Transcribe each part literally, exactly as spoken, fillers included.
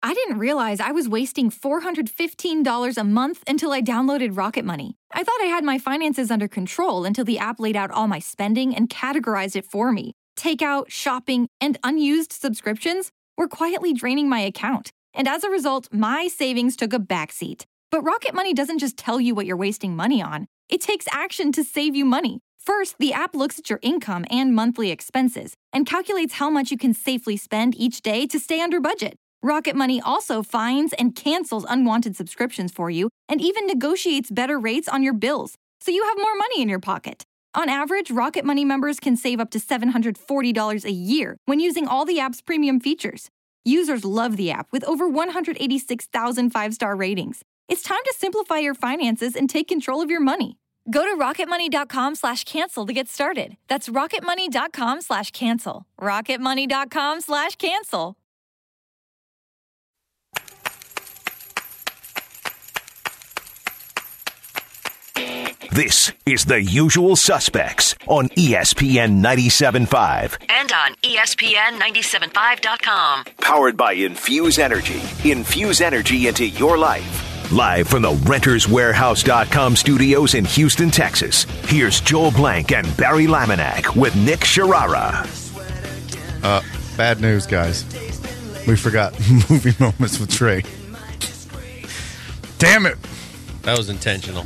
I didn't realize I was wasting four hundred fifteen dollars a month until I downloaded Rocket Money. I thought I had my finances under control until the app laid out all my spending and categorized it for me. Takeout, shopping, and unused subscriptions were quietly draining my account. And as a result, my savings took a backseat. But Rocket Money doesn't just tell you what you're wasting money on. It takes action to save you money. First, the app looks at your income and monthly expenses and calculates how much you can safely spend each day to stay under budget. Rocket Money also finds and cancels unwanted subscriptions for you and even negotiates better rates on your bills, so you have more money in your pocket. On average, Rocket Money members can save up to seven hundred forty dollars a year when using all the app's premium features. Users love the app with over one hundred eighty-six thousand five-star ratings. It's time to simplify your finances and take control of your money. Go to rocketmoney.com slash cancel to get started. That's rocketmoney.com slash cancel. rocketmoney.com slash cancel. This is The Usual Suspects on E S P N ninety-seven point five. And on E S P N ninety-seven point five dot com. Powered by Infuse Energy. Infuse energy into your life. Live from the Renters Warehouse dot com studios in Houston, Texas. Here's Joel Blank and Barry Laminack with Nick Sharara. Uh, bad news, guys. We forgot movie moments with Trey. Damn it. That was intentional.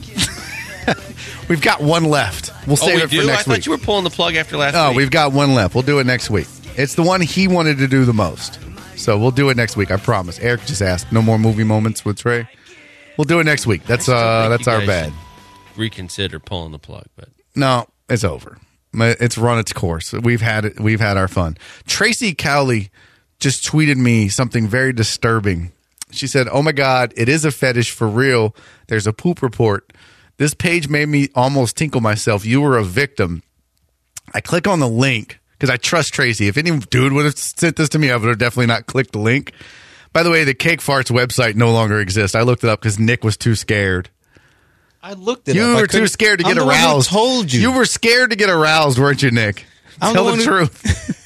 We've got one left. We'll save oh, we it do? for next I thought week. you were pulling the plug after last oh, week. we've got one left. We'll do it next week. It's the one he wanted to do the most. So we'll do it next week, I promise. Eric just asked, no more movie moments with Trey. We'll do it next week. That's uh, that's our bad. Reconsider pulling the plug, but no, it's over. It's run its course. We've had it. We've had our fun. Tracy Cowley just tweeted me something very disturbing. She said, "Oh my God, it is a fetish for real. There's a poop report. This page made me almost tinkle myself. You were a victim." I click on the link because I trust Tracy. If any dude would have sent this to me, I would have definitely not clicked the link. By the way, the Cake Farts website no longer exists. I looked it up because Nick was too scared. I looked it you up. You I were too scared to get I'm the aroused. One who told you. You were scared to get aroused, weren't you, Nick? I'm Tell the, the, the truth.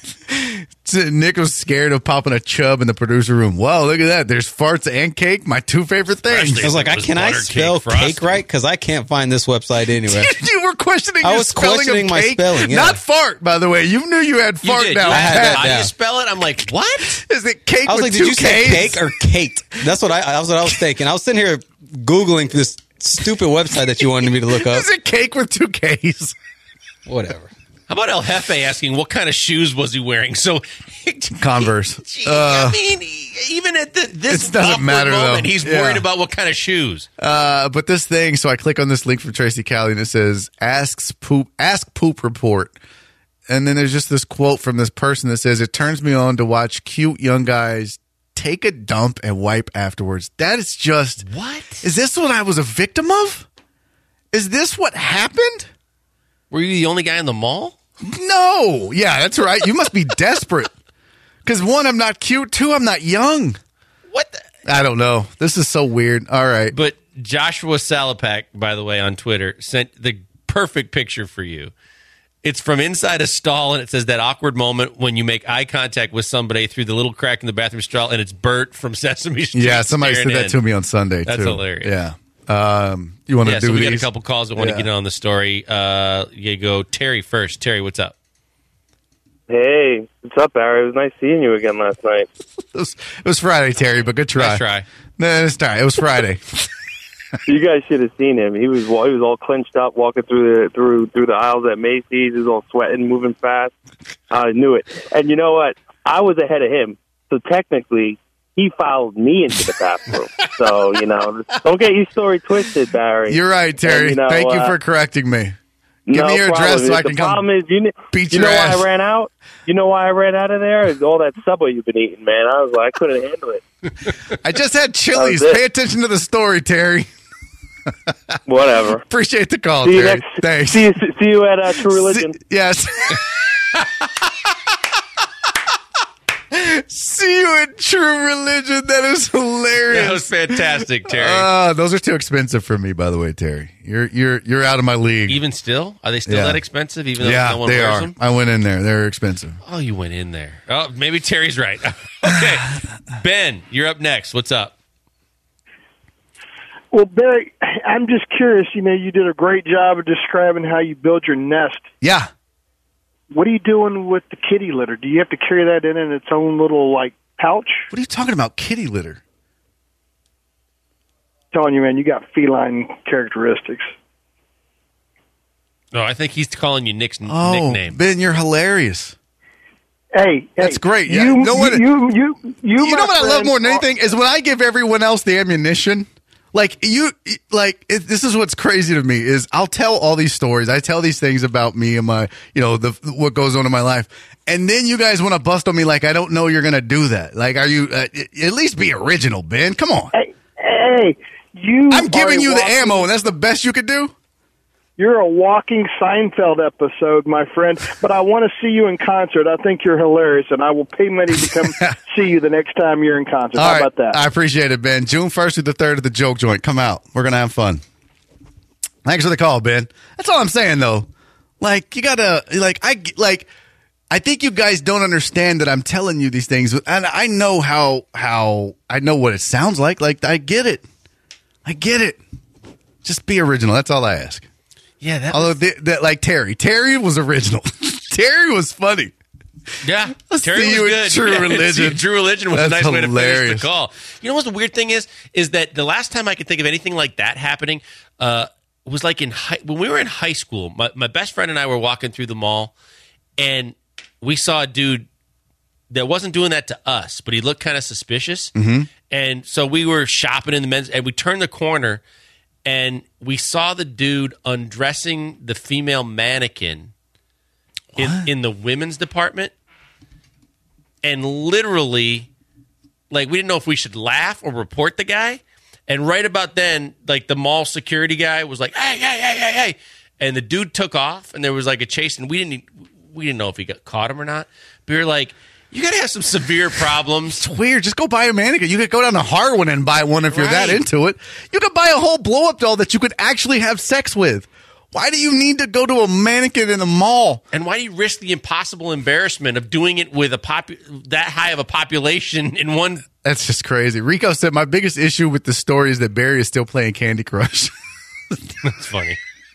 Nick was scared of popping a chub in the producer room. Whoa, look at that. There's farts and cake, my two favorite things. I was like, I can I spell cake, cake right? Because I can't find this website anywhere. You were questioning I your was spelling questioning of my cake? spelling, yeah. Not fart, by the way. You knew you had fart you now. You I had that How do down. you spell it? I'm like, what? Is it cake I was with like, two did you say Ks? cake or Kate? That's what I, that's what I was thinking. I was sitting here Googling this stupid website that you wanted me to look up. Is it cake with two Ks? Whatever. How about El Jefe asking what kind of shoes was he wearing? So Converse. Gee, Uh, I mean, even at the, this it doesn't awkward matter, moment, though. he's Yeah. worried about what kind of shoes. Uh, but this thing, so I click on this link from Tracy Cowley and it says, asks poop, ask poop report. And then there's just this quote from this person that says, it turns me on to watch cute young guys take a dump and wipe afterwards. That is just, What? is this what I was a victim of? Is this what happened? Were you the only guy in the mall? No. Yeah, that's right. You must be desperate. Because one, I'm not cute. Two, I'm not young. What the? I don't know. This is so weird. All right. But Joshua Salapak, by the way, on Twitter, sent the perfect picture for you. It's from inside a stall, and it says that awkward moment when you make eye contact with somebody through the little crack in the bathroom stall, and it's Bert from Sesame Street. Yeah, somebody said staring that in. to me on Sunday, That's too. hilarious. Yeah. Um, you want to Yeah, do so we these? got a couple calls that want Yeah. to get in on the story. Uh, you go Terry first. Terry, what's up? Hey, what's up, Barry? It was nice seeing you again last night. It was, it was Friday, Terry, but good try. Nice try. No, it's not. It was Friday. You guys should have seen him. He was he was all clenched up, walking through the through through the aisles at Macy's. He was all sweating, moving fast. I knew it. And you know what? I was ahead of him, so technically, he followed me into the bathroom. So you know, don't get your story twisted, Barry. You're right, Terry. And, you know, Thank you uh, for correcting me. Give no me your problem. address so I the can come problem is, you, kn- beat you your know ass. why I ran out? You know why I ran out of there? Is all that Subway you've been eating, man. I was like, I couldn't handle it. I just had Chili's. That was it. Pay attention to the story, Terry. Whatever. Appreciate the call, See you Terry. next. Thanks. See you, see you at uh, True Religion. See, yes. See you in True Religion. That is hilarious. hilarious. That was fantastic, Terry. Uh, those are too expensive for me, by the way, Terry. You're you're you're out of my league. Even still? Are they still Yeah. that expensive, even though yeah, no one they wears are. them? I went in there. They're expensive. Oh, you went in there. Oh, maybe Terry's right. Okay. Ben, you're up next. What's up? Well, Barry, I'm just curious. You know, you did a great job of describing how you build your nest. Yeah. What are you doing with the kitty litter? Do you have to carry that in in its own little, like, pouch? What are you talking about, kitty litter? Telling you, man, you got feline characteristics. No, I think he's calling you Nick's Oh, nickname. Ben, you're hilarious. Hey, That's hey, great. Yeah, You, no one- you, you, you, you, You know my what I love friend, more than are- anything is when I give everyone else the ammunition. Like you, like it, this is what's crazy to me is I'll tell all these stories. I tell these things about me and my, you know, the what goes on in my life, and then you guys want to bust on me like I don't know you're gonna do that. Like, are you uh, at least be original, Ben? Come on. Hey, hey, you. I'm giving are you the walking- ammo, and that's the best you could do. You're a walking Seinfeld episode, my friend. But I want to see you in concert. I think you're hilarious, and I will pay money to come see you the next time you're in concert. All How right, about that? I appreciate it, Ben. June first through the third at the Joke Joint. Come out. We're gonna have fun. Thanks for the call, Ben. That's all I'm saying, though. Like you gotta, like I like. I think you guys don't understand that I'm telling you these things, and I know how how I know what it sounds like. Like I get it, I get it. Just be original. That's all I ask. Yeah, that Although was, the, that, like Terry, Terry was original. Terry was funny. yeah. Let's Terry see was you in good. True Yeah, Religion. see, True Religion was That's a nice way to finish hilarious. the call. You know what the weird thing is? Is that the last time I could think of anything like that happening uh, was like in high, when we were in high school. My, my best friend and I were walking through the mall, and we saw a dude that wasn't doing that to us, but he looked kind of suspicious. Mm-hmm. And so we were shopping in the men's, and we turned the corner, and we saw the dude undressing the female mannequin in, in the women's department. And literally, like, we didn't know if we should laugh or report the guy. And right about then, like, the mall security guy was like, hey, hey, hey, hey, hey. And the dude took off, and there was, like, a chase. And we didn't we didn't know if he got caught him or not. But we were like, you got to have some severe problems. It's weird. Just go buy a mannequin. You could go down to Harwin and buy one if you're that Right. into it. You could buy a whole blow up doll that you could actually have sex with. Why do you need to go to a mannequin in a mall? And why do you risk the impossible embarrassment of doing it with a popu- that high of a population in one? That's just crazy. Rico said, my biggest issue with the story is that Barry is still playing Candy Crush. That's funny.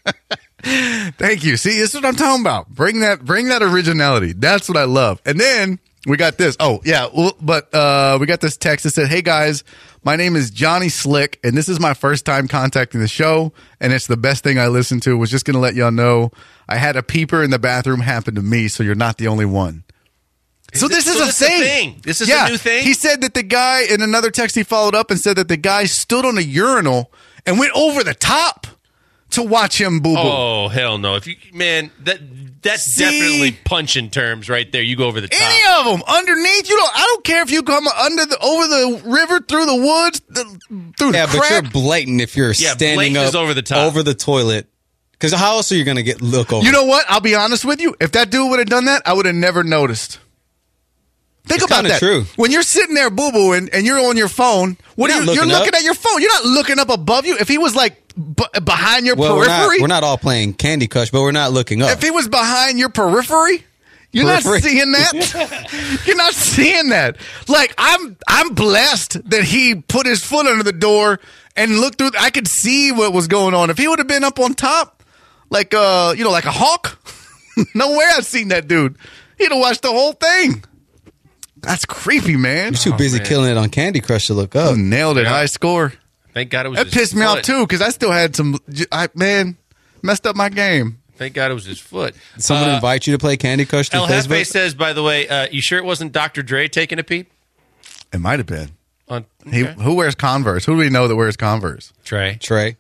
Thank you. See, this is what I'm talking about. Bring that, bring that originality. That's what I love. And then we got this. Oh, yeah. Well, but uh, we got this text that said, hey, guys, my name is Johnny Slick, and this is my first time contacting the show, and it's the best thing I listened to. Was just going to let y'all know I had a peeper in the bathroom happen to me, so you're not the only one. So Is this it- is so a this is a thing. thing. This is a yeah. new thing? He said that the guy, in another text he followed up and said that the guy stood on a urinal and went over the top to watch him boo-boo. Oh, hell no. If you, man, that that's See? definitely punching terms right there. You go over the top. Any of them underneath, you don't. I don't care if you come under the over the river, through the woods, the, through Yeah, the but crack. you're blatant if you're Yeah, standing blatant up is over the top. over the toilet. Because how else are you going to get look over? You know what? I'll be honest with you. If that dude would have done that, I would have never noticed. Think It's about kinda that. true. When you're sitting there boo booing and you're on your phone, what You're are not you? You're looking looking up. at your phone. You're not looking up above you. If he was like b- behind your well, we're periphery, not, we're not all playing Candy Crush, but we're not looking up. if he was behind your periphery, you're Periphery. not seeing that. You're not seeing that. Like I'm, I'm blessed that he put his foot under the door and looked through. I could see what was going on. If he would have been up on top, like uh, you know, like a hawk, no way I've seen that dude. He'd have watched the whole thing. That's creepy, man. You're too busy man. killing it on Candy Crush to look up. Oh, nailed it. Yeah. High score. Thank God it was That his pissed me off foot. too because I still had some. I man messed up my game. Thank God it was his foot. Did someone Uh, invite you to play Candy Crush through El Jefe Facebook? says, by the way, uh, you sure it wasn't Doctor Dre taking a peep? It might have been. On He okay. who wears Converse? Who do we know that wears Converse? Trey. Trey.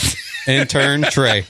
Intern Trey.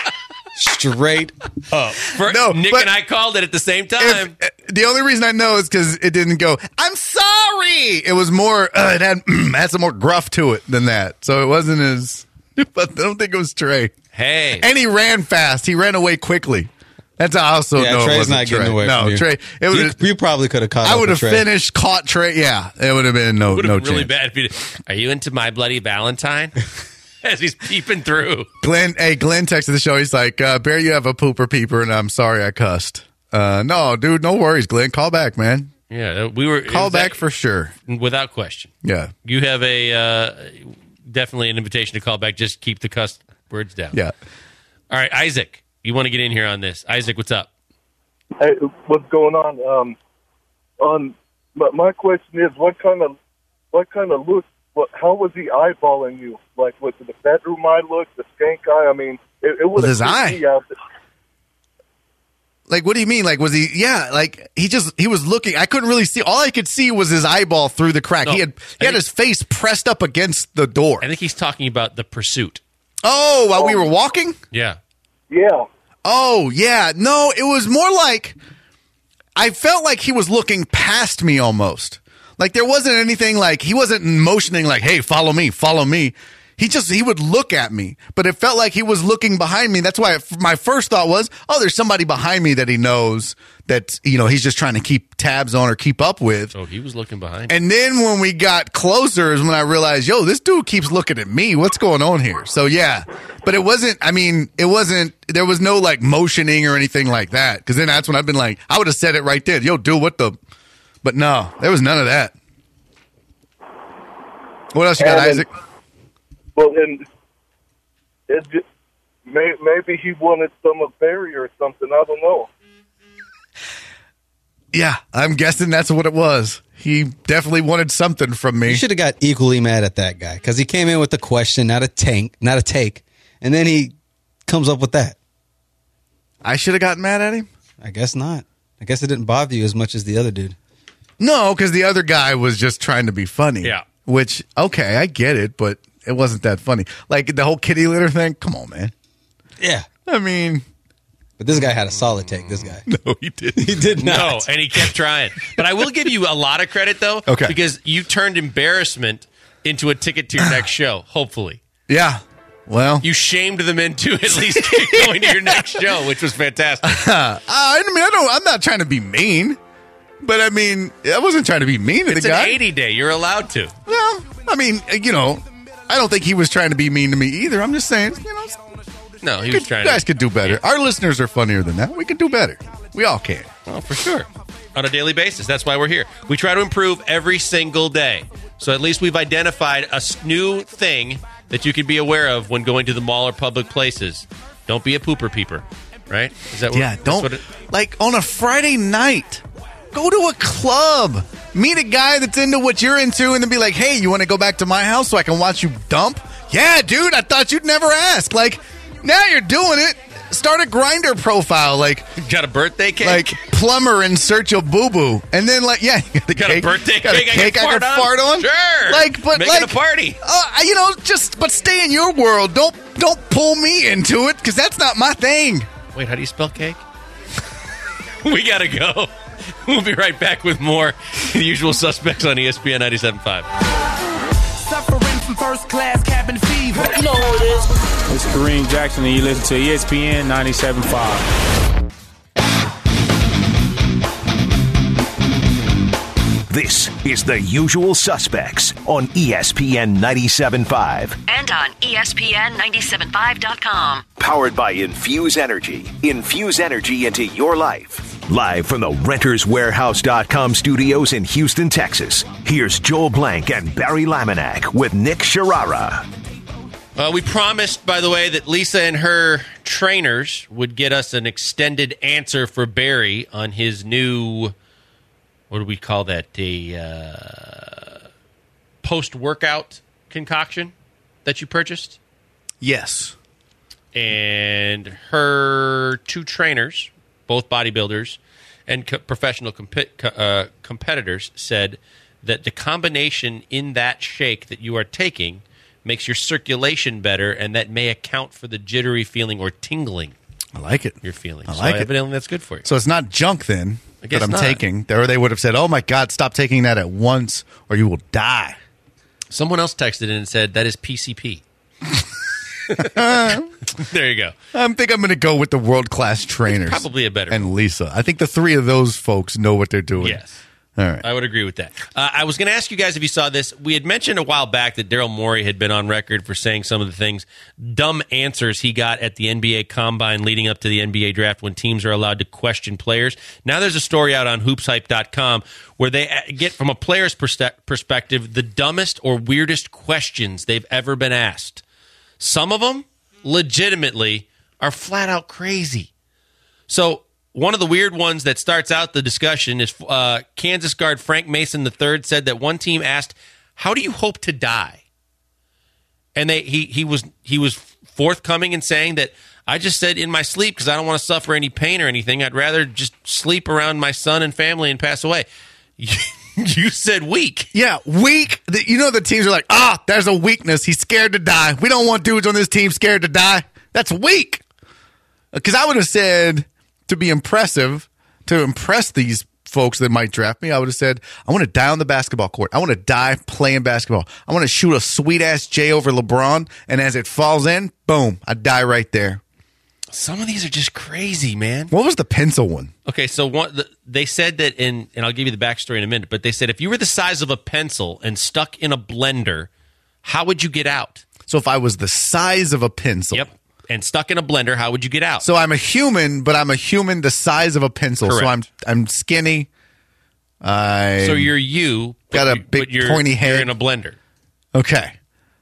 Straight up. For, No, Nick but- and I called it at the same If, time. uh, the only reason I know is because it didn't go, I'm sorry. It was more, uh, it had, had some more gruff to it than that. So it wasn't as, but I don't think it was Trey. Hey. And he ran fast. He ran away quickly. That's I also Yeah, know it Trey's wasn't not getting Trey. away No, from you. Trey. It You, would. you probably could have caught I up would with have Trey. finished, caught Trey. Yeah, it would have been no Would no have been really chance. bad. If you, are you into My Bloody Valentine? As he's peeping through. Glenn, hey, Glenn texted the show. He's like, uh, Barry, you have a pooper peeper, and I'm sorry I cussed. Uh, no, dude, no worries, Glenn. Call back, man. Yeah, we were Call back that, for sure. without question. Yeah, You have a uh, definitely an invitation to call back. Just keep the cuss words down. yeah. All right, Isaac, you want to get in here on this? Isaac, what's up? Hey, what's going on? Um, on my, my question is, what kind of, what kind of look? What, how was he eyeballing you? Like, was it the bedroom eye look, the skank eye? I mean, it, it was With his eye? Out there. Like, what do you mean? Like, was he? Yeah, like he just he was looking. I couldn't really see. All I could see was his eyeball through the crack. No, he had he I had think- his face pressed up against the door. I think he's talking about the pursuit. Oh, while we were walking. Yeah. Yeah. Oh, yeah. No, it was more like I felt like he was looking past me almost. Like there wasn't anything like he wasn't motioning like, hey, follow me, follow me. He just, he would look at me, but it felt like he was looking behind me. That's why my first thought was, oh, there's somebody behind me that he knows that, you know, he's just trying to keep tabs on or keep up with. Oh, he was looking behind. And then when we got closer is when I realized, yo, this dude keeps looking at me. What's going on here? So, yeah. But it wasn't, I mean, it wasn't, there was no like motioning or anything like that. Because then that's when I've been like, I would have said it right there. Yo, dude, what the? But no, there was none of that. What else you got, And then- Isaac? Well, and it just, may, maybe he wanted some of Barry or something. I don't know. Yeah, I'm guessing that's what it was. He definitely wanted something from me. You should have got equally mad at that guy because he came in with a question, not a tank, not a take, and then he comes up with that. I should have gotten mad at him? I guess not. I guess it didn't bother you as much as the other dude. No, because the other guy was just trying to be funny. Yeah. Which, okay, I get it, but it wasn't that funny. Like the whole kitty litter thing, come on, man. Yeah. I mean, But this guy had a solid take, this guy. no, he didn't. He did No, not. and he kept trying. But I will give you a lot of credit, though, Okay. because you turned embarrassment into a ticket to your next show, hopefully. Yeah. Well, You shamed them into at least going to your next show, which was fantastic. uh, I mean, I don't. I'm not trying to be mean, but I mean, I wasn't trying to be mean to It's the an guy. eighty day. You're allowed to. Well, I mean, you know, I don't think he was trying to be mean to me either. I'm just saying, you know, No, he you was trying guys to. could do better. Our listeners are funnier than that. We could do better. We all can. Well, for sure. On a daily basis. That's why we're here. We try to improve every single day. So at least we've identified a s- new thing that you could be aware of when going to the mall or public places. Don't be a pooper peeper, right? Is that what, Yeah, that's don't what it- like on a Friday night. Go to a club, meet a guy that's into what you're into, and then be like, "Hey, you want to go back to my house so I can watch you dump?" Yeah, dude. I thought you'd never ask. Like, now you're doing it. Start a Grinder profile, like got a birthday cake? like plumber in search of boo boo, and then like yeah, you got the got cake, a birthday got cake, a cake I, I can can fart on. Sure. Like, but Making like a party. Uh, you know, just but stay in your world. Don't don't pull me into it because that's not my thing. Wait, how do you spell cake? We gotta go. We'll be right back with more The Usual Suspects on E S P N ninety-seven point five. Suffering from first class cabin fever. You know who it is. It's Kareem Jackson, and you listen to E S P N ninety-seven point five. This is The Usual Suspects on E S P N ninety-seven point five. And on E S P N ninety-seven point five dot com. Powered by Infuse Energy. Infuse energy into your life. Live from the Renters Warehouse dot com studios in Houston, Texas. Here's Joel Blank and Barry Laminack with Nick Sharara. Uh, we promised, by the way, that Lisa and her trainers would get us an extended answer for Barry on his new, what do we call that, a uh, post-workout concoction that you purchased. Yes. And her two trainers, both bodybuilders and co- professional comp- co- uh, competitors, said that the combination in that shake that you are taking makes your circulation better, and that may account for the jittery feeling or tingling I like it. you're feeling. I so like it. evidently that's good for you. So it's not junk then I guess that I'm not. taking. Or they would have said, "Oh my God, stop taking that at once, or you will die." Someone else texted in and said that is P C P. There you go. I think I'm going to go with the world-class trainers. It's probably a better And Lisa. I think the three of those folks know what they're doing. Yes. All right. I would agree with that. Uh, I was going to ask you guys if you saw this. We had mentioned a while back that Daryl Morey had been on record for saying some of the things, dumb answers he got at the N B A Combine leading up to the N B A Draft when teams are allowed to question players. Now there's a story out on hoops hype dot com where they get, from a player's perspe- perspective, the dumbest or weirdest questions they've ever been asked. Some of them, legitimately, are flat out crazy. So one of the weird ones that starts out the discussion is uh, Kansas guard Frank Mason the third said that one team asked, "How do you hope to die?" And they he he was he was forthcoming in saying that, "I just said in my sleep because I don't want to suffer any pain or anything. I'd rather just sleep around my son and family and pass away." You said weak. Yeah, weak. The- You know the teams are like, ah, there's a weakness. He's scared to die. We don't want dudes on this team scared to die. That's weak. Because I would have said, to be impressive, to impress these folks that might draft me, I would have said, I want to die on the basketball court. I want to die playing basketball. I want to shoot a sweet-ass J over LeBron, and as it falls in, boom, I die right there. Some of these are just crazy, man. What was the pencil one? Okay, so one, the, they said that in, and I'll give you the backstory in a minute, but they said if you were the size of a pencil and stuck in a blender, how would you get out? So if I was the size of a pencil. Yep. And stuck in a blender, how would you get out? So I'm a human, but I'm a human the size of a pencil. Correct. So I'm I'm skinny. I So you're you, got a but big you're, pointy head. You're in a blender. Okay.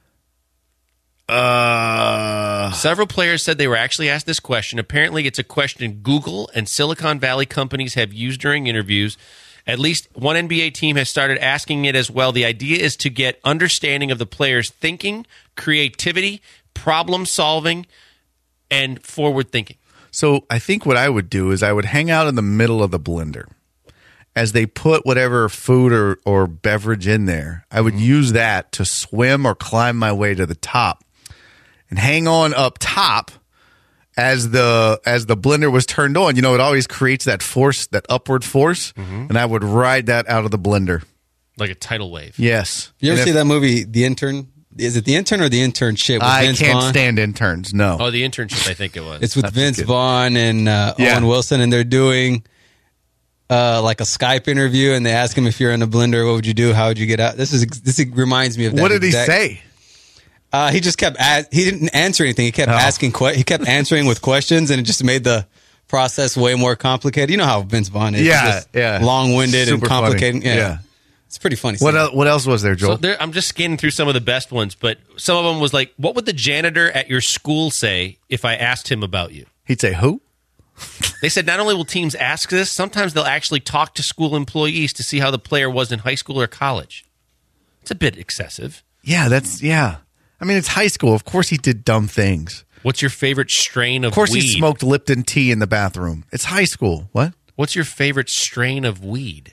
Uh, Several players said they were actually asked this question. Apparently, it's a question Google and Silicon Valley companies have used during interviews. At least one N B A team has started asking it as well. The idea is to get understanding of the players' thinking, creativity, problem solving, and forward thinking. So I think what I would do is I would hang out in the middle of the blender. As they put whatever food or, or beverage in there, I would use that to swim or climb my way to the top and hang on up top as the as the blender was turned on. You know, it always creates that force, that upward force, and I would ride that out of the blender. Like a tidal wave. Yes. You ever And see if- that movie, The Intern? Is it The Intern or The Internship? With I Vince can't Vaughn? stand interns. No. Oh, the internship, I think it was. It's with That's Vince good. Vaughn and uh, Yeah. Owen Wilson, and they're doing uh, like a Skype interview, and they ask him if you're in a blender, what would you do? How would you get out? This is this reminds me of that. What did he exact- say? Uh, he just kept as- he didn't answer anything. He kept Oh. asking que- he kept answering with questions, and it just made the process way more complicated. You know how Vince Vaughn is. Yeah, He's just yeah. long-winded and Super funny. complicated. Yeah. Yeah. It's pretty funny. What stuff. el- what else was there, Joel? So there, I'm just scanning through some of the best ones, but some of them was like, what would the janitor at your school say if I asked him about you? He'd say, who? They said not only will teams ask this, sometimes they'll actually talk to school employees to see how the player was in high school or college. It's a bit excessive. Yeah, that's, yeah. I mean, it's high school. Of course he did dumb things. What's your favorite strain of Of course weed? he smoked Lipton tea in the bathroom. It's high school. What? What's your favorite strain of weed?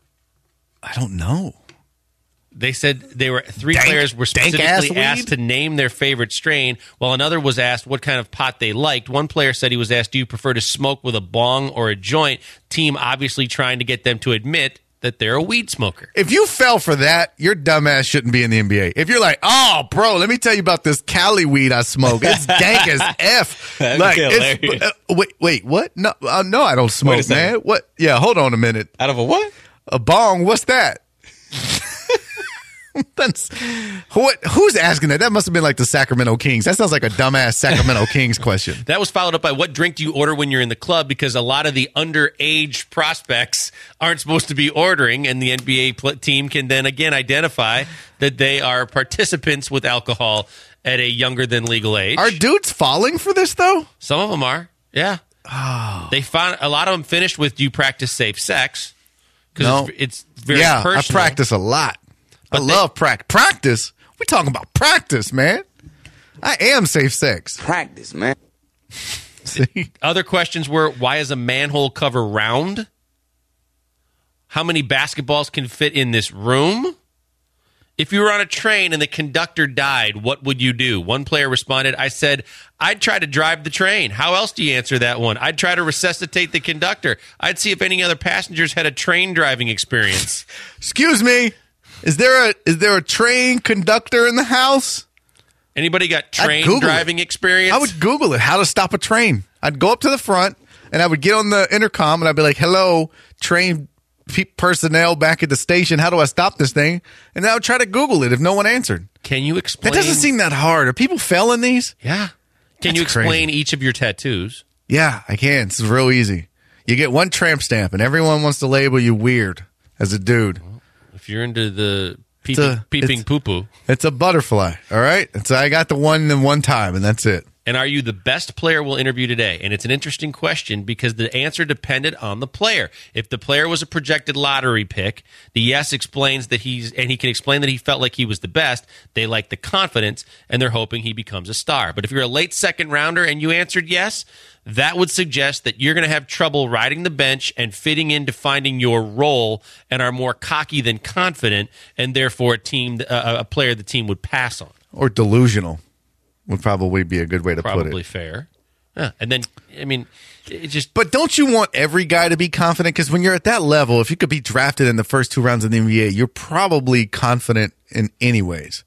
I don't know. They said they were three Dank- players were dank ass specifically weed? asked to name their favorite strain, while another was asked what kind of pot they liked. One player said he was asked, "Do you prefer to smoke with a bong or a joint?" Team obviously trying to get them to admit that they're a weed smoker. If you fell for that, your dumbass shouldn't be in the N B A. If you're like, oh, bro, let me tell you about this Cali weed I smoke. It's dank as F. That'd Like, be it's, hilarious. uh, wait, wait, what? No, uh, no, I don't smoke, second. man. What? Yeah, hold on a minute. Out of a what? A bong? What's that? That's what? Who's asking that? That must have been like the Sacramento Kings. That sounds like a dumbass Sacramento Kings question. That was followed up by what drink do you order when you're in the club? Because a lot of the underage prospects aren't supposed to be ordering, and the N B A pl- team can then again identify that they are participants with alcohol at a younger than legal age. Are dudes falling for this though? Some of them are, yeah. Oh. They found a lot of them finished with "Do you practice safe sex?" Because No. it's, it's very yeah, personal. I practice a lot. But I they- love practice. Practice? We're talking about practice, man. I am safe sex. Practice, man. See? Other questions were, why is a manhole cover round? How many basketballs can fit in this room? If you were on a train and the conductor died, what would you do? One player responded, I said, I'd try to drive the train. How else do you answer that one? I'd try to resuscitate the conductor. I'd see if any other passengers had a train driving experience. Excuse me. Is there a is there a train conductor in the house? Anybody got I'd train Google driving it. experience? I would Google it, how to stop a train. I'd go up to the front, and I would get on the intercom, and I'd be like, hello, train pe- personnel back at the station. How do I stop this thing? And then I would try to Google it if no one answered. Can you explain? It doesn't seem that hard. Are people failing these? Yeah. Can That's you explain crazy. each of your tattoos? Yeah, I can. It's real easy. You get one tramp stamp, and everyone wants to label you weird as a dude. If you're into the peeping, a- peeping it's- poo-poo. It's a butterfly, all right? So I got the one in one time, and that's it. And are you the best player we'll interview today? And it's an interesting question because the answer depended on the player. If the player was a projected lottery pick, the yes explains that he's, and he can explain that he felt like he was the best. They like the confidence, and they're hoping he becomes a star. But if you're a late second rounder and you answered yes, that would suggest that you're going to have trouble riding the bench and fitting into finding your role and are more cocky than confident, and therefore a team, uh, a player the team would pass on. Or delusional would probably be a good way to put it. Probably fair. Yeah. And then, I mean, it just. But don't you want every guy to be confident? Because when you're at that level, if you could be drafted in the first two rounds of the N B A, you're probably confident in any ways.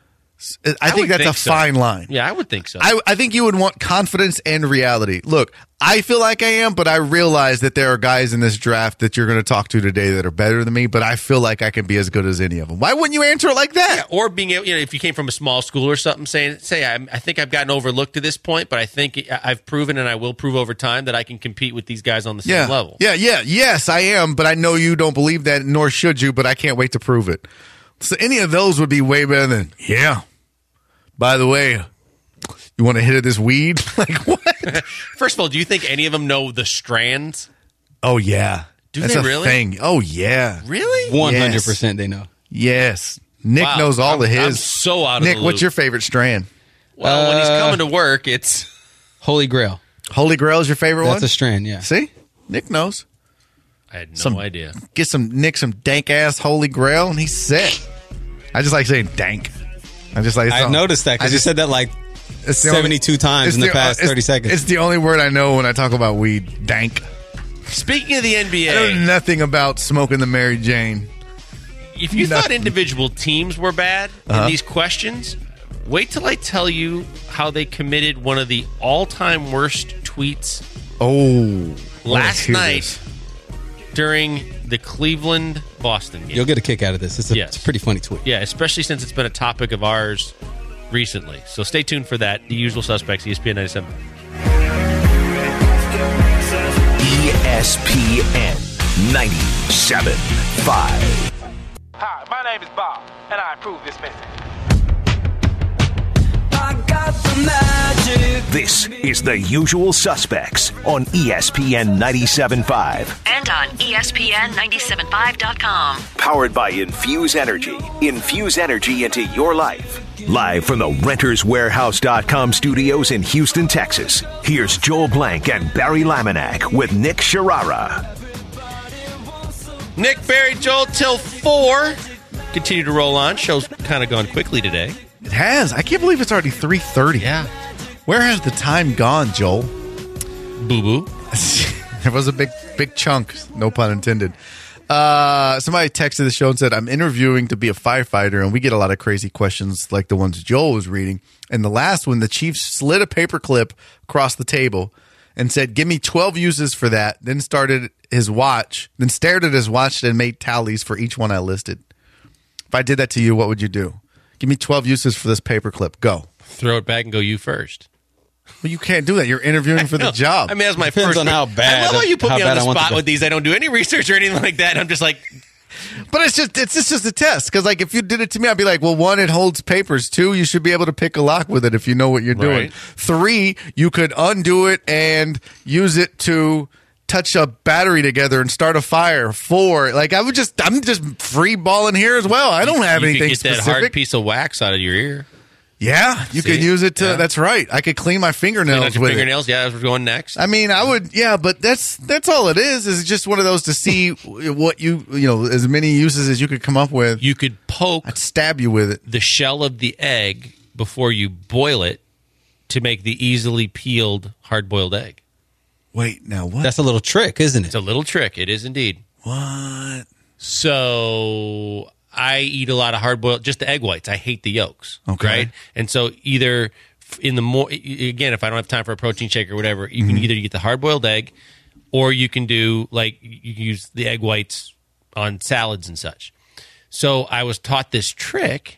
I, I think would that's think a so. fine line. Yeah, I would think so. I, I think you would want confidence and reality. Look, I feel like I am, but I realize that there are guys in this draft that you're going to talk to today that are better than me, but I feel like I can be as good as any of them. Why wouldn't you answer it like that? Or being able, you know, if you came from a small school or something, saying, say, I, I think I've gotten overlooked to this point, but I think I've proven and I will prove over time that I can compete with these guys on the same Yeah. level. Yeah, yeah, yes, I am, but I know you don't believe that, nor should you, but I can't wait to prove it. So any of those would be way better than, yeah. By the way, you want to hit of this weed? Like what? First of all, do you think any of them know the strands? Oh yeah. Do That's they a really? thing. Oh yeah. Really? one hundred percent they know. Yes. Nick Wow. knows all I'm- of his. I'm so out of Nick, the what's loop. your favorite strand? Well, when he's Uh, coming to work, it's Holy Grail. Holy Grail is your favorite That's one? a strand, yeah. See? Nick knows. I had no Some- idea. Get some Nick some dank ass Holy Grail and he's set. I just like saying dank. I just like I noticed that I because you just- said that like it's the only- seventy-two times it's in the past it's- thirty seconds. It's the only word I know when I talk about weed. Dank. Speaking of the N B I know A, nothing about smoking the Mary Jane. if you No. thought individual teams were bad Uh-huh. in these questions, wait till I tell you how they committed one of the all-time worst tweets Oh. last hear night this. during the Cleveland-Boston game. You'll get a kick out of this. It's a, Yes. it's a pretty funny tweet. Yeah, especially since it's been a topic of ours recently. So stay tuned for that. The Usual Suspects, E S P N ninety-seven. E S P N ninety-seven point five. Hi, my name is Bob, and I approve this message. This is The Usual Suspects on E S P N ninety-seven point five. And on E S P N ninety-seven five dot com. Powered by Infuse Energy. Infuse energy into your life. Live from the Renters Warehouse dot com studios in Houston, Texas. Here's Joel Blank and Barry Laminack with Nick Sharara. Nick, Barry, Joel, till four. Continue to roll on. Show's kind of gone quickly today. It has. I can't believe it's already three thirty. Yeah. Where has the time gone, Joel? Boo-boo. There was a big, big chunk. No pun intended. Uh, somebody texted the show and said, I'm interviewing to be a firefighter, and we get a lot of crazy questions like the ones Joel was reading. And the last one, the chief slid a paper clip across the table and said, give me twelve uses for that, then started his watch, then stared at his watch and made tallies for each one I listed. If I did that to you, what would you do? Give me twelve uses for this paper clip. Go. Throw it back and go you first. Well, you can't do that. You're interviewing for the No, job. I mean, that's my Depends first. on how bad- I love how you put how me on bad the I want spot the- with these. I don't do any research or anything like that. I'm just like, But it's just it's just, just a test. Because like if you did it to me, I'd be like, well, one, it holds papers. Two, you should be able to pick a lock with it if you know what you're doing. Right. Three, you could undo it and use it to touch a battery together and start a fire. Four, like I would just I'm just free balling here as well. I don't have you anything could get specific. that hard piece of wax out of your ear. Yeah, you See? could use it to. Yeah. That's right. I could clean my Clean fingernails out your with fingernails. Yeah, that's what's going next. it. I mean, I would. Yeah, but that's that's all it is. Is just one of those to see what you you know as many uses as you could come up with. You could poke I'd stab you with it. the shell of the egg before you boil it to make the easily peeled hard-boiled egg. Wait, now what? That's a little trick, isn't It's it? a little trick. It is indeed. what? So I eat a lot of hard boiled, just the egg whites. I hate the yolks. Okay. Right. And so either in the more, again, if I don't have time for a protein shake or whatever, you can Mhm. either get the hard boiled egg or you can do like, you can use the egg whites on salads and such. So I was taught this trick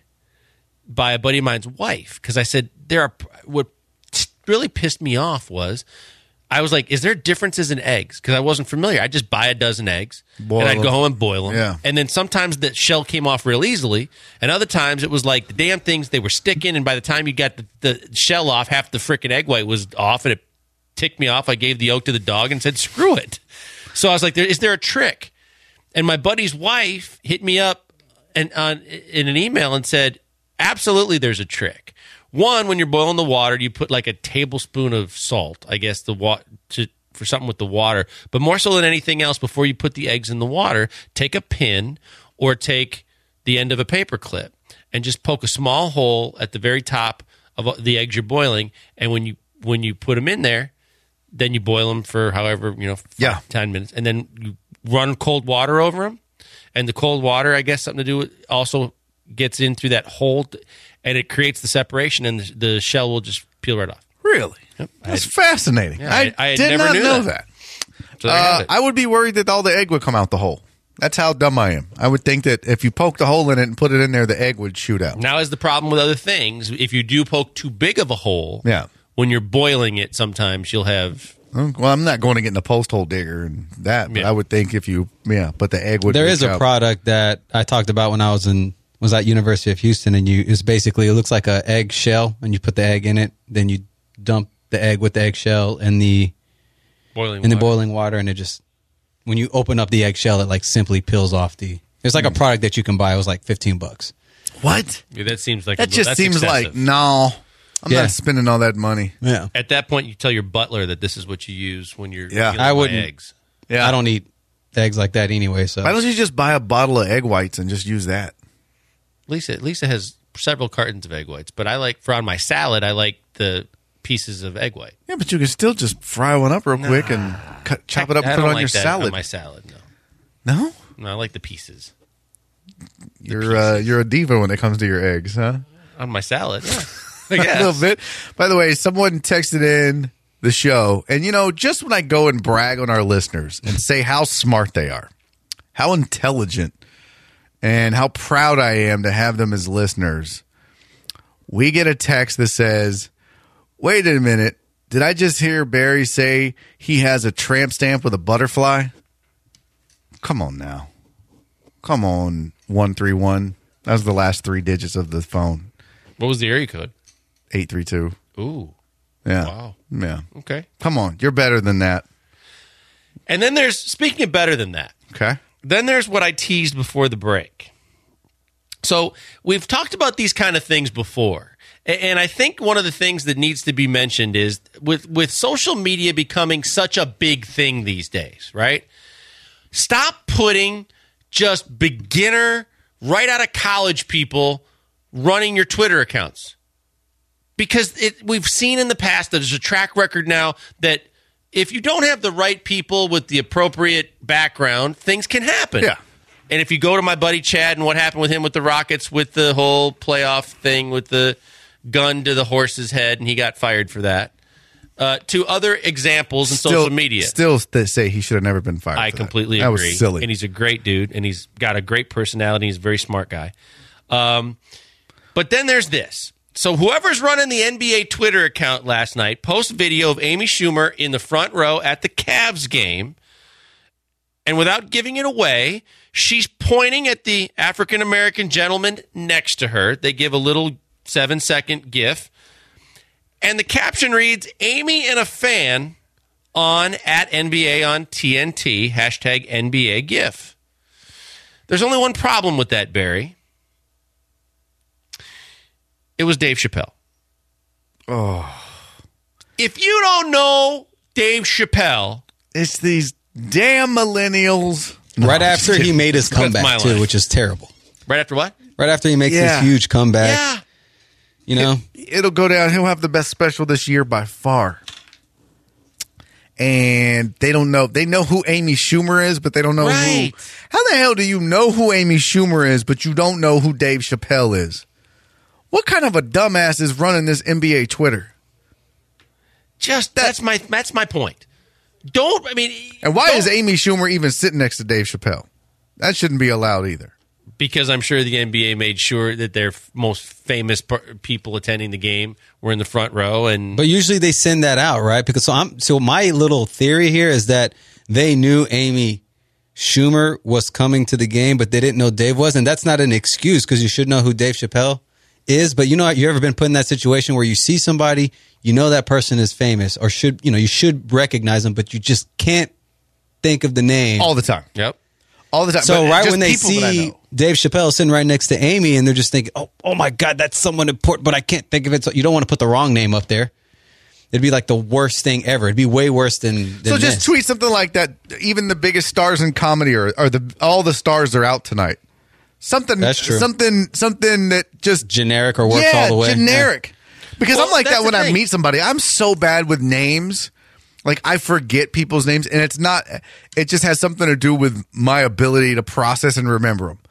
by a buddy of mine's wife because I said, there are, what really pissed me off was, I was like, is there differences in eggs? Because I wasn't familiar. I just buy a dozen eggs, Boil and I'd them. go home and boil them. Yeah. And then sometimes the shell came off real easily, and other times it was like the damn things, they were sticking, and by the time you got the, the shell off, half the freaking egg white was off, and it ticked me off. I gave the yolk to the dog and said, screw it. So I was like, there, is there a trick? And my buddy's wife hit me up and, on, in an email and said, absolutely there's a trick. One, when you're boiling the water, you put like a tablespoon of salt, I guess, the wa- to, for something with the water. But more so than anything else, before you put the eggs in the water, take a pin or take the end of a paper clip and just poke a small hole at the very top of the eggs you're boiling. And when you when you put them in there, then you boil them for however, you know, five, Yeah. ten minutes. And then you run cold water over them. And the cold water, I guess, something to do with also gets in through that hole, and it creates the separation, and the, the shell will just peel right off. Really? Yep. That's I- fascinating. Yeah, I, I- I did never not knew know that. that. So there you have Uh, it. I would be worried that all the egg would come out the hole. That's how dumb I am. I would think that if you poked a hole in it and put it in there, the egg would shoot out. Now is the problem with other things. If you do poke too big of a hole, Yeah. when you're boiling it, sometimes you'll have. Well, I'm not going to get in a post hole digger and that, but Yeah. I would think if you, yeah, but the egg would. There reach is a out. product that I talked about when I was in was at University of Houston, and you it's basically it looks like a egg shell, and you put the egg in it, then you dump the egg with the eggshell in the Boiling in the water. boiling water, and it just when you open up the eggshell, it like simply peels off the. There's like a product that you can buy. It was like fifteen bucks. What? Yeah, that seems like That a, just that's seems excessive. like no. I'm Yeah. not spending all that money. Yeah, At that point, you tell your butler that this is what you use when you're. Yeah. dealing I with wouldn't- eggs. Yeah. I don't eat eggs like that anyway. So Why don't you just buy a bottle of egg whites and just use that? Lisa Lisa has several cartons of egg whites, but I like for on my salad. I like the pieces of egg white. Yeah, but you can still just fry one up real quick and cut, chop it up I and put don't it on like your that salad. On my salad, no, No, no, I like the pieces you're uh, you're a diva when it comes to your eggs, huh? on my salad. Yeah, I A guess. little bit. By the way, someone texted in the show, and you know, just when I go and brag on our listeners and say how smart they are, how intelligent, and how proud I am to have them as listeners, we get a text that says, "Wait a minute, did I just hear Barry say he has a tramp stamp with a butterfly?" Come on now, come on, one three one. That was the last three digits of the phone. What was the area code? Eight three two. Ooh, Yeah. wow. Yeah. Okay. Come on. You're better than that. And then there's speaking of better than that. Okay. Then there's what I teased before the break. So we've talked about these kind of things before. A- And I think one of the things that needs to be mentioned is with, with social media becoming such a big thing these days, right? Stop putting just beginner, right out of college people running your Twitter accounts. Because it, we've seen in the past that there's a track record now that if you don't have the right people with the appropriate background, things can happen. Yeah. And if you go to my buddy Chad and what happened with him with the Rockets with the whole playoff thing with the gun to the horse's head and he got fired for that, uh, to other examples in social media. Still th- say he should have never been fired. I for completely that. agree. That was silly. And he's a great dude, and he's got a great personality. He's a very smart guy. Um, but then there's this. So whoever's running the N B A Twitter account last night post video of Amy Schumer in the front row at the Cavs game, and without giving it away, she's pointing at the African-American gentleman next to her. They give a little seven-second gif. And the caption reads, Amy and a fan on at N B A on T N T, hashtag N B A GIF. There's only one problem with that, Barry. It was Dave Chappelle. Oh. If you don't know Dave Chappelle, it's these damn millennials. Right No, after he made his That's my comeback too, life. which is terrible. Right after what? Right after he makes Yeah. this huge comeback, Yeah. you know, It'll go down. He'll have the best special this year by far. and they don't know. They know who Amy Schumer is, but they don't know Right. who. How the hell do you know who Amy Schumer is, but you don't know who Dave Chappelle is? What kind of a dumbass is running this N B A Twitter? Just that's my that's my point. Don't I mean? And why don't- is Amy Schumer even sitting next to Dave Chappelle? That shouldn't be allowed either. Because I'm sure the N B A made sure that their f- most famous per- people attending the game were in the front row, and But usually they send that out, right? Because so I'm so my little theory here is that they knew Amy Schumer was coming to the game, but they didn't know Dave was, and that's not an excuse because you should know who Dave Chappelle is. But you know, you ever been put in that situation where you see somebody, you know that person is famous, or should you know you should recognize them, but you just can't think of the name All the time. yep. All the time. So But right just when they people that I see know. Dave Chappelle sitting right next to Amy, and they're just thinking, "Oh, oh my God, that's someone important," but I can't think of it. So you don't want to put the wrong name up there. It'd be like the worst thing ever. It'd be way worse than. than So just this. tweet something like that. Even the biggest stars in comedy are, are the all the stars are out tonight. Something That's true. Something something that just generic or works yeah, all the way. generic. Because Well, I'm like that's that when the I thing. meet somebody. I'm so bad with names. Like I forget people's names, and it's not. It just has something to do with my ability to process and remember them.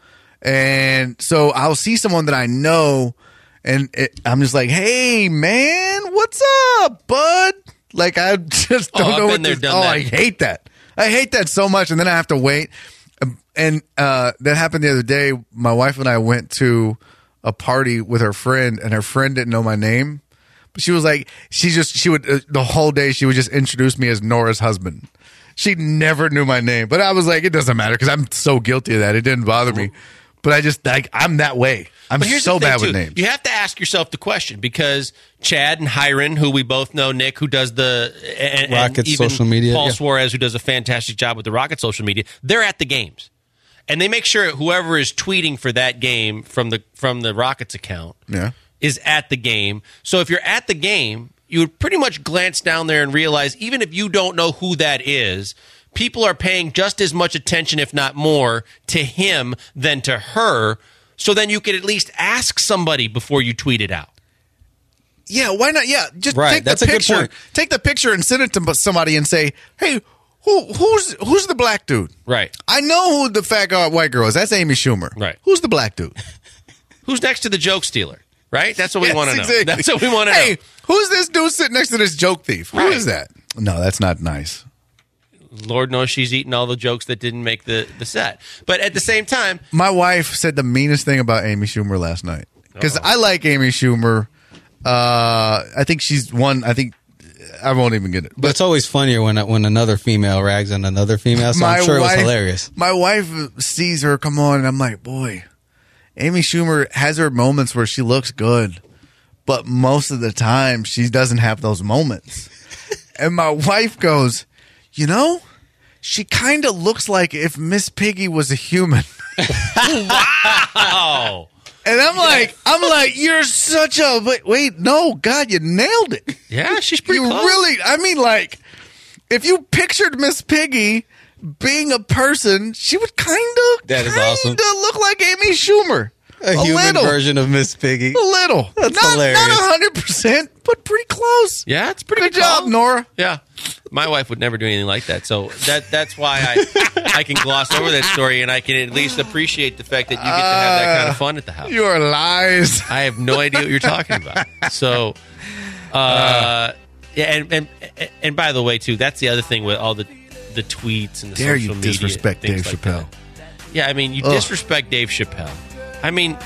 And so I'll see someone that I know, and it, I'm just like, "Hey, man, what's up, bud?" Like I just Oh, don't I've know been what there, to, done Oh, that. I hate that. I hate that so much, and then I have to wait. Um, And uh, that happened the other day. My wife and I went to a party with her friend, and her friend didn't know my name. But she was like, she just, she would, uh, the whole day, she would just introduce me as Nora's husband. She never knew my name. But I was like, it doesn't matter because I'm so guilty of that. It didn't bother me. But I just, like, I'm that way. I'm But here's so the thing, bad with too. names. You have to ask yourself the question because Chad and Hiron, who we both know, Nick, who does the and, Rocket and even social media, Paul yeah. Suarez, who does a fantastic job with the Rocket social media, they're at the games, and they make sure whoever is tweeting for that game from the from the Rockets account Yeah. is at the game. So if you're at the game, you would pretty much glance down there and realize, even if you don't know who that is, people are paying just as much attention, if not more, to him than to her. So then you could at least ask somebody before you tweet it out. Yeah, why not? Yeah, just Right, take that's the a good picture. point. Take the picture and send it to somebody and say, "Hey, who who's who's the black dude?" Right. I know who the fat guy, white girl is. That's Amy Schumer. Right. Who's the black dude? Who's next to the joke stealer? Right? That's what we Yes, want to know. exactly. That's what we want to Hey, know. who's this dude sitting next to this joke thief? Who is Right. that? No, that's not nice. Lord knows she's eating all the jokes that didn't make the, the set. But at the same time, My wife said the meanest thing about Amy Schumer last night because I like Amy Schumer. Uh, I think she's one. I think I won't even get it. But it's always funnier when when another female rags on another female. So I'm sure it was hilarious. My wife sees her come on, and I'm like, boy, Amy Schumer has her moments where she looks good, but most of the time she doesn't have those moments. And my wife goes, you know, she kind of looks like if Miss Piggy was a human. wow. And I'm like, I'm like, you're such a wait, wait, no, God, you nailed it. Yeah, she's pretty You close. really, I mean, like, if you pictured Miss Piggy being a person, she would kind of, That is kinda awesome. look like Amy Schumer. A, human little, version of Miss Piggy. a little. That's not, hilarious. Not one hundred percent, but pretty close. Yeah, it's pretty Good good job, call. Nora. Yeah. My wife would never do anything like that. So that that's why I I can gloss over that story and I can at least appreciate the fact that you get to have that kind of fun at the house. Your lies. I have no idea what you're talking about. So, uh, yeah, and, and and by the way, too, that's the other thing with all the the tweets and the Dare social you media. disrespect things Dave like Chappelle. that. Yeah, I mean, you Ugh. disrespect Dave Chappelle. I mean,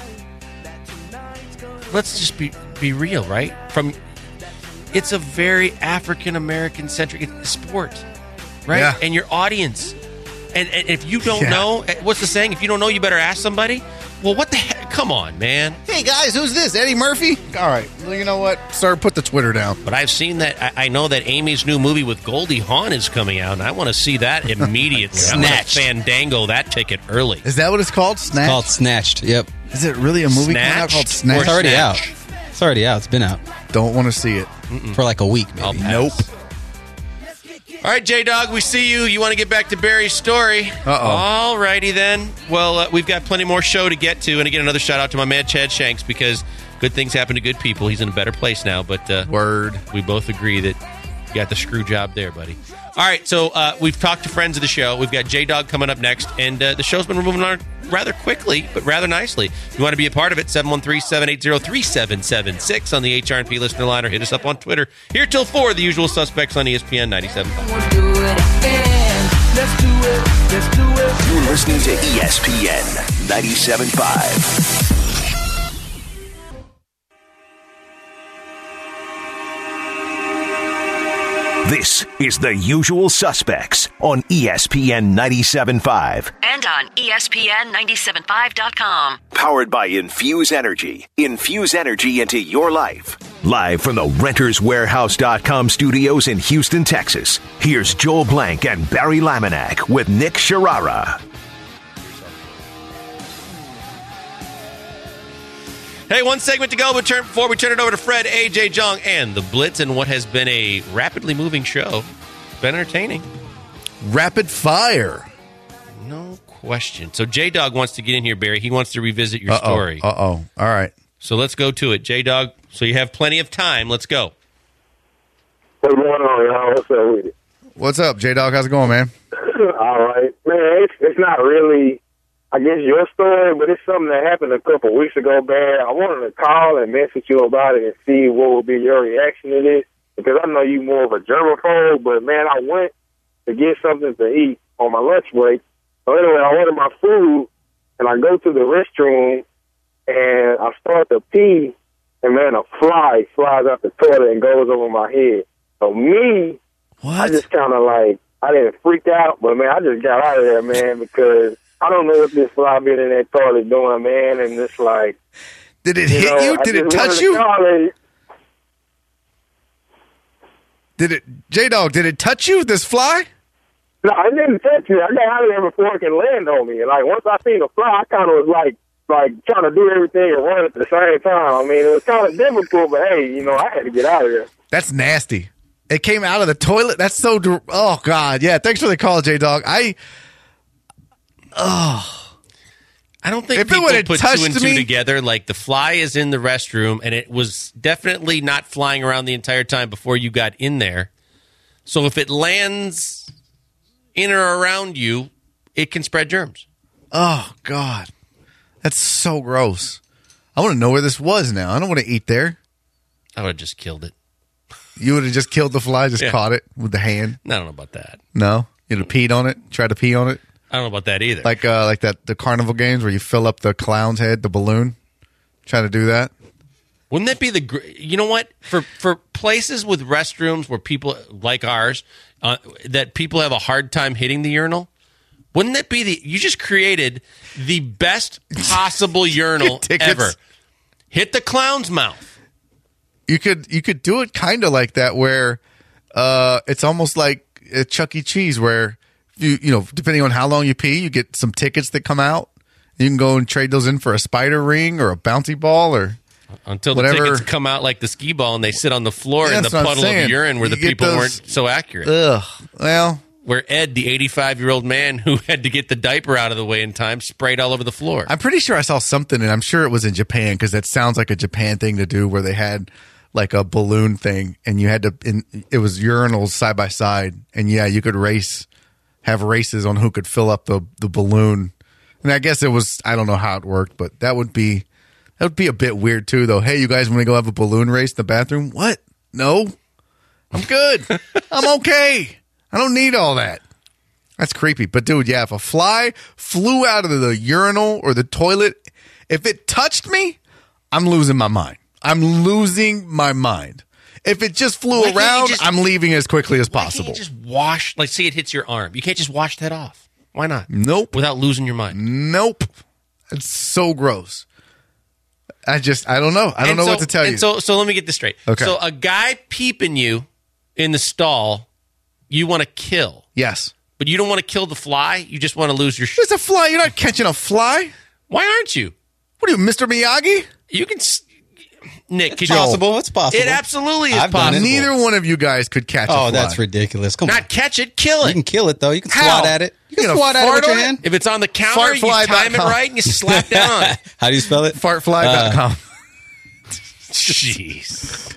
let's just be be real, right? From it's a very African American centric sport, right? Yeah. And your audience, and, and if you don't Yeah. know, what's the saying? If you don't know, you better ask somebody. Well, what the heck? Come on, man. Hey, guys, who's this? Eddie Murphy? All right. Well, you know what? Sir, put the Twitter down. But I've seen that. I, I know that Amy's new movie with Goldie Hawn is coming out, and I want to see that immediately. I want to Snatched. fandango that ticket early. Is that what it's called? Snatch? Called Snatched. Yep. Is it really a movie coming out Snatched called or Snatch? It's already Snatch. out. It's already out. It's been out Don't want to see it. for like a week, maybe. I'll pass. Nope. All right, J-Dog, we see you. You want to get back to Barry's story? Uh-oh. All righty, then. Well, uh, we've got plenty more show to get to. And again, another shout-out to my man, Chad Shanks, because good things happen to good people. He's in a better place now. But uh, Word. we both agree that You got the screw job there, buddy. All right, so uh, we've talked to friends of the show. We've got J-Dog coming up next, and uh, the show's been moving on rather quickly, but rather nicely. If you want to be a part of it, seven one three, seven eight zero, three seven seven six on the H R and P listener line, or hit us up on Twitter. Here till four, the usual suspects on E S P N ninety-seven point five. Let's do it. Let's do it. You're listening to E S P N ninety-seven point five. This is The Usual Suspects on E S P N ninety-seven point five. And on E S P N ninety-seven point five dot com. Powered by Infuse Energy. Infuse energy into your life. Live from the Renters Warehouse dot com studios in Houston, Texas. Here's Joel Blank and Barry Laminack with Nick Sharara. Hey, one segment to go before we turn it over to Fred, A J. Jong, and the Blitz, and what has been a rapidly moving show. Been entertaining. Rapid fire. No question. So J-Dog wants to get in here, Barry. He wants to revisit your Uh-oh, story. Uh-oh. All right. So let's go to it. J-Dog, so you have plenty of time. Let's go. What's going on, y'all? What's up with it? What's up, J-Dog? How's it going, man? All right. Man, it's, it's not really, I guess, your story, but it's something that happened a couple of weeks ago, Barry. I wanted to call and message you about it and see what would be your reaction to this, because I know you more of a germaphobe, but, man, I went to get something to eat on my lunch break. So, anyway, I ordered my food, and I go to the restroom, and I start to pee, and, man, a fly flies out the toilet and goes over my head. So, me, what? I just kind of, like, I didn't freak out, but, man, I just got out of there, man, because I don't know what this fly been in that toilet doing, man, and it's like... Did it you hit know, you? I Did it just wanted touch to you? call it. Did it, J-Dog, did it touch you, this fly? No, it didn't touch me. I got out of there before it can land on me. Like, once I seen the fly, I kind of was like, like trying to do everything and run at the same time. I mean, it was kind of difficult, but hey, you know, I had to get out of there. That's nasty. It came out of the toilet? That's so... dir- Oh, God. Yeah, thanks for the call, J-Dog. I... Oh... I don't think If it people would've put two touched and two me- together. Like, the fly is in the restroom, and it was definitely not flying around the entire time before you got in there. So if it lands in or around you, it can spread germs. Oh, God. That's so gross. I want to know where this was now. I don't want to eat there. I would have just killed it. You would have just killed the fly, just Yeah. caught it with the hand? I don't know about that. No? You'd have peed on it? Tried to pee on it? I don't know about that either. Like uh, like that the carnival games where you fill up the clown's head, the balloon? Try to do that? Wouldn't that be the? gr- You know what? For for places with restrooms where people like ours, uh, that people have a hard time hitting the urinal. Wouldn't that be the? You just created the best possible urinal Tickets. ever. Hit the clown's mouth. You could you could do it kind of like that where uh, it's almost like a Chuck E. Cheese where you you know depending on how long you pee, you get some tickets that come out. You can go and trade those in for a spider ring or a bouncy ball or Until whatever. the tickets come out like the skee ball and they sit on the floor Yeah, in the that's what I'm puddle saying. of urine where You the get people those- weren't so accurate. Ugh. Well, Where Ed, the eighty-five-year-old man who had to get the diaper out of the way in time, sprayed all over the floor. I'm pretty sure I saw something, and I'm sure it was in Japan because that sounds like a Japan thing to do, where they had like a balloon thing, and you had to. In, it was urinals side by side, and yeah, you could race, have races on who could fill up the the balloon. And I guess it was. I don't know how it worked, but that would be that would be a bit weird too, though. Hey, you guys want to go have a balloon race in the bathroom? What? No, I'm good. I'm okay. I don't need all that. That's creepy. But, dude, yeah, if a fly flew out of the urinal or the toilet, if it touched me, I'm losing my mind. I'm losing my mind. If it just flew Why can't you around, just- I'm leaving as quickly as Why possible. can't you just wash, like, say it hits your arm. You can't just wash that off. Why not? Nope. Without losing your mind. Nope. It's so gross. I just, I don't know. I don't And know so- what to tell and you. So, so let me get this straight. Okay. So a guy peeping you in the stall, you want to kill. Yes. But you don't want to kill the fly. You just want to lose your shit. There's a fly. You're not catching a fly. Why aren't you? What are you, Mister Miyagi? You can... s- Nick, could It's you... possible. It's possible. It absolutely is I've done possible. it. Neither one of you guys could catch a fly. Oh, that's ridiculous. Come on. Not catch it, kill You it. can kill it, though. You can How? swat at it. You can You gonna swat at it fart with your on it? hand. If it's on the counter, you Fartfly time it dot com. right and you slap down on it. How do you spell it? fartfly dot com. Jeez.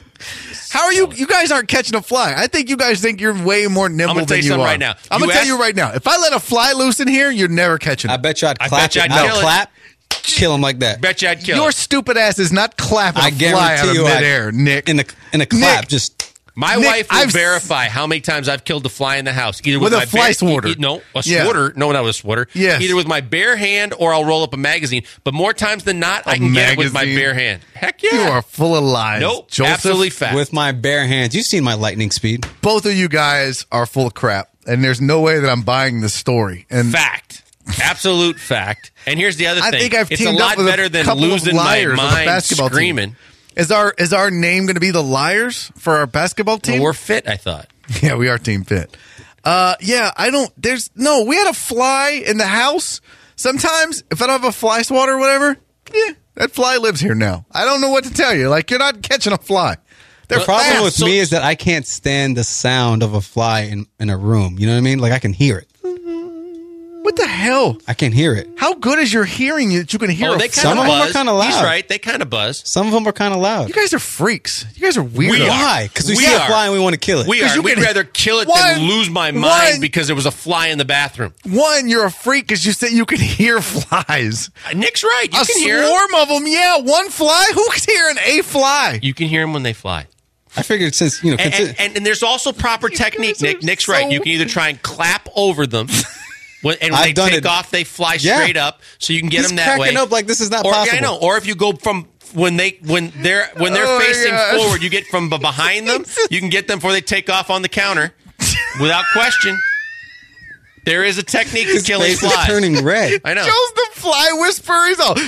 How are you? You guys aren't catching a fly. I think you guys think you're way more nimble I'm gonna tell than you you something are. right now. I'm You gonna tell asked- you right now. If I let a fly loose in here, you're never catching it. I bet you I'd I clap. bet you I'd I'd kill it. clap, kill him like that. Bet you I'd kill Your it. stupid ass is not clapping I a fly out guarantee of you, midair, I'd, Nick. in a in a clap, Nick. just. My Nick, wife will I've- verify how many times I've killed a fly in the house, either With with, a my fly bare, swatter. e- no, a Yeah. swatter. No, not with a swatter. Yes. Either with my bare hand or I'll roll up a magazine. But more times than not, I A can get it with my magazine? bare hand. Heck yeah. You are full of lies. Nope. Joseph, Absolutely fact. With my bare hands. You've seen my lightning speed. both of you guys are full of crap, and there's no way that I'm buying this story. And fact. Absolute fact. And here's the other I thing. think I've it's teamed a up lot with better a than couple of losing my liars on the mind basketball team. screaming. Is our is our name going to be the Liars for our basketball team? Well, we're fit, I thought. Yeah, we are Team Fit. Uh, yeah, I don't. There's no. We had a fly in the house. Sometimes, if I don't have a fly swatter or whatever, yeah, that fly lives here now. I don't know what to tell you. Like, you're not catching a fly. They're The problem fast. with So- me is that I can't stand the sound of a fly in, in a room. You know what I mean? Like I can hear it. What the hell? I can hear it. How good is your hearing that you can hear Oh, a they fly? kind Some of of them are buzz. kinda He's loud. right. They kind of buzz. Some of them are kind of loud. You guys are freaks. You guys are weird. We are. Why? Because we, We see are. a fly and we want to kill it. We 'Cause are. you We'd can- rather kill it One- than lose my mind one- because there was a fly in the bathroom. One, you're a freak because you said you can hear flies. Uh, Nick's right. You a can hear 'em. swarm of them. Yeah, one fly. Who's hearing a fly? You can hear them when they fly. I figured since, you know, And, consi- and, and, and there's also proper technique, guys are Nick. Nick's so- right. You can either try and clap over them, when, and when I've they done take it. off, they fly Yeah. straight up, so you can get He's them that way. cracking up like this is not or, possible. Yeah, I know. Or if you go from when they when they're when they're Oh my facing gosh. forward, you get from b- behind them. You can get them before they take off on the counter, without question. There is a technique to his killing face is flies. turning red. I know. Joe's the fly whisperer. He's all,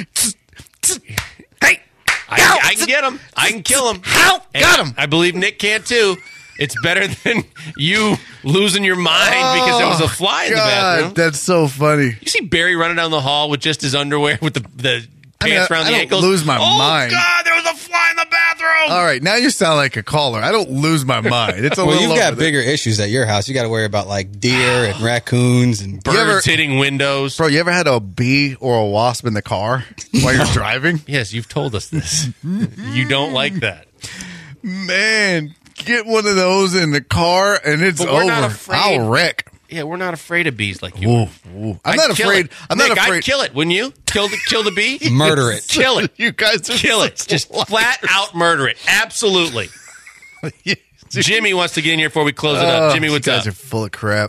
hey, I, I can get them. I can kill them. How? Got him. I believe Nick can too. It's better than you losing your mind because there was a fly in the God, bathroom. that's so funny. You see Barry running down the hall with just his underwear with the, the I mean, pants I- around I the don't ankles. lose my oh, mind. God, there was a fly in the bathroom. All right, now you sound like a caller. I don't lose my mind. It's a Well, little you've got over there. bigger issues at your house. You got to worry about like deer and raccoons and Birds You ever- hitting windows. Bro, you ever had a bee or a wasp in the car while you're driving? Yes, you've told us this. You don't like that. Man, get one of those in the car and it's But we're over. not afraid. I'll wreck. Yeah, we're not afraid of bees like you. Ooh, are. ooh. I'm I'd not kill afraid. it. I'm Nick, not afraid. I'd kill it, wouldn't you? Kill the kill the bee. murder it. Kill it. You guys are Kill so it. Just liars. flat out murder it. Absolutely. Jimmy wants to get in here before we close it Oh, up. Jimmy, what's you guys up? are full of crap.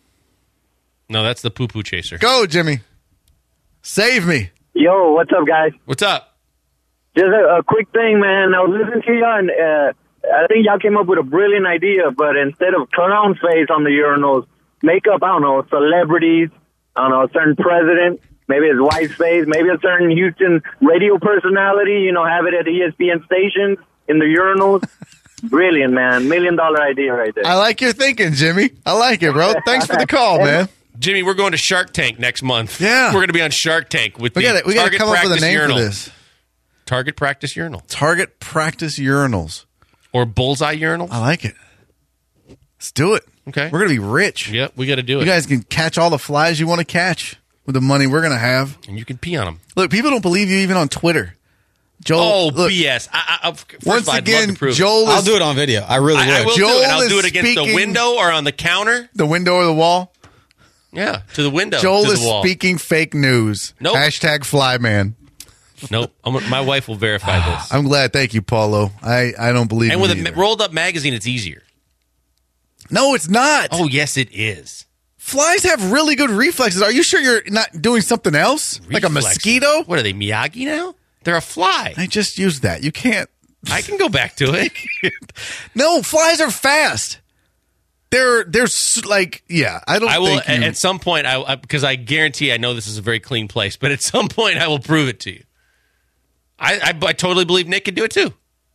No, that's the poo poo chaser. Go, Jimmy. Save me. Yo, what's up, guys? What's up? Just a, a quick thing, man. I was listening to y'all, and uh, I think y'all came up with a brilliant idea, but instead of clown face on the urinals, make up, I don't know, celebrities, I don't know, a certain president, maybe his wife's face, maybe a certain Houston radio personality, you know, have it at E S P N stations in the urinals. Brilliant, man. Million dollar idea right there. I like your thinking, Jimmy. I like it, bro. Thanks for the call, man. Jimmy, we're going to Shark Tank next month. Yeah. We're going to be on Shark Tank with We the got we got to Target come up with a Practice name Urinal. for this. Target Practice Urinal. Target practice urinals. Or Bullseye Urinal. I like it. Let's do it. Okay. We're gonna be rich. Yep, we got to do it. You guys can catch all the flies you want to catch with the money we're gonna have. and you can pee on them. Look, people don't believe you even on Twitter. Joel, Oh, look, B S. I, I, first once of all, I'd love again, to prove it. Joel I'll is do it on video. I really would. I, I will Joel do it. I'll is do it against speaking- the window or on the counter. the window or the wall. Yeah, to the window. Joel to is the wall. speaking fake news. Nope. Hashtag flyman. Nope. I'm, my wife will verify this. I'm glad. Thank you, Paulo. I, I don't believe And you with a either. ma- rolled up magazine, it's easier. No, it's not. Oh, yes, it is. Flies have really good reflexes. Are you sure you're not doing something else? Like a Reflexes. mosquito? What are they, Miyagi now? They're a fly. I just used that. You can't. I can go back to it. No, flies are fast. They're they're s- like yeah. I don't. I will think you, at some point. I, I because I guarantee I know this is a very clean place, but at some point I will prove it to you. I I, I totally believe Nick can do it too.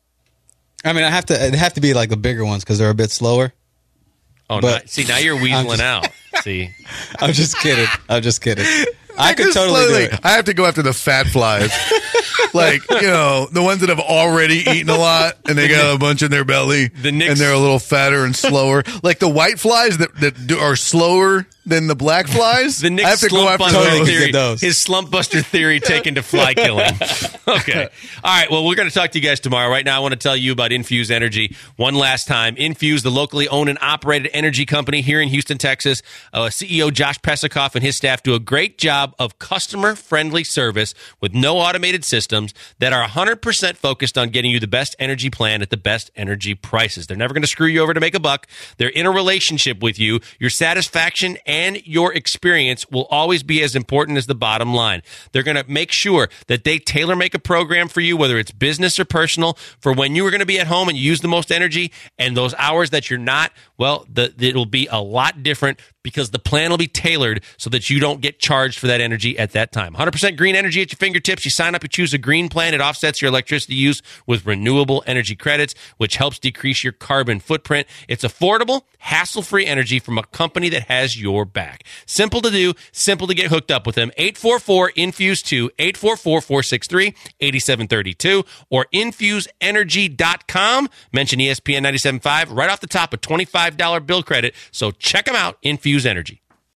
I mean, I have to. It'd have to be like the bigger ones because they're a bit slower. Oh, But- no, see now you're I'm weaseling just- out. See, I'm just kidding. I'm just kidding. I could just totally do slowly- it. I have to go after the fat flies, like you know the ones that have already eaten a lot and they got a bunch in their belly, The Knicks- and they're a little fatter and slower. Like the white flies that that do, are slower than the black flies. The Nick I have to go slump after buster those. theory, those. his slump buster theory taken to fly killing. Okay. All right. Well, we're going to talk to you guys tomorrow. Right now, I want to tell you about Infuse Energy one last time. Infuse, the locally owned and operated energy company here in Houston, Texas. Uh, C E O Josh Pesikoff and his staff do a great job of customer-friendly service with no automated systems that are one hundred percent focused on getting you the best energy plan at the best energy prices. They're never going to screw you over to make a buck. They're in a relationship with you. Your satisfaction and your experience will always be as important as the bottom line. They're going to make sure that they tailor-make a program for you, whether it's business or personal, for when you are going to be at home and you use the most energy, and those hours that you're not, well, the, it'll be a lot different because the plan will be tailored so that you don't get charged for that energy at that time. one hundred percent green energy at your fingertips. You sign up, you choose a green plan. It offsets your electricity use with renewable energy credits, which helps decrease your carbon footprint. It's affordable, hassle-free energy from a company that has your back. Simple to do, simple to get hooked up with them. eight four four, infuse two, eight four four, four six three, eight seven three two, or infuse energy dot com. Mention E S P N ninety-seven point five right off the top, a twenty-five dollars bill credit. So check them out, Infuse Energy.